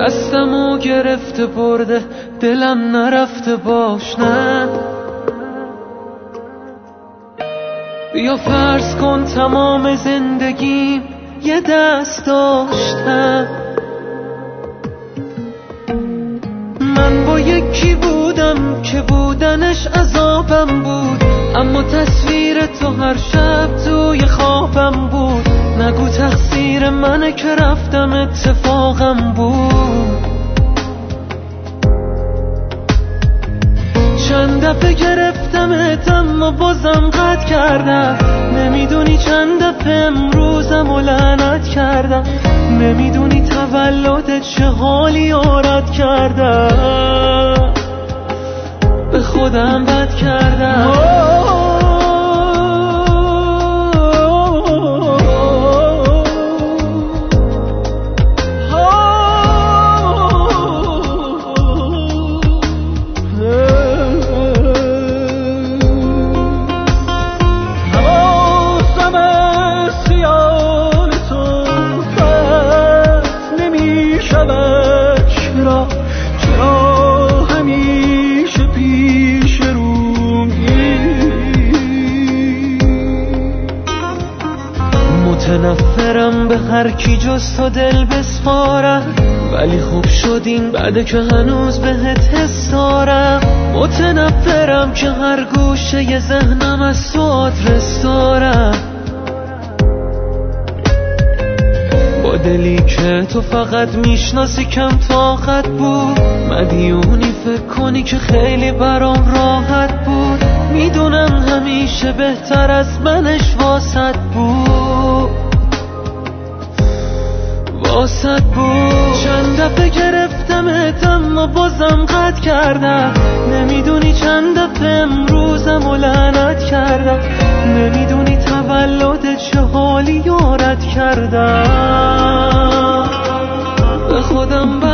دستمو گرفته برده دلم نرفته باش نه. بیا فرض کن تمام زندگیم یه دست داشتم. من با یکی بودم که بودنش عذابم بود، اما تصویر تو هر شب توی خوابم بود. نگو تقصیر منه که رفتم اتفاقم بود. چند دفعه گرفتمت اما بازم قطع کردم. نمیدونی چند دفعه امروزم و لعنت کردم. نمیدونی تولدت چه حالی آرد کردم. به خودم بد کردم. متنفرم به هر کی جز تو دل بسپارم، ولی خوب شد این بعده که هنوز بهت حس دارم. متنفرم که هر گوشه ی ذهنم از تو آدرس دارم. با دلی که تو فقط میشناسی کم طاقت بود. مدیونی فکر کنی که خیلی برام راحت بود. میدونم همیشه بهتر از منش واسط بود. چند دفعه گرفتمت اما بازم قطع کردم. نمیدونی چند دفعه امروزم و لعنت کردم. نمیدونی تولدت چه حالی یارت کردم. به خودم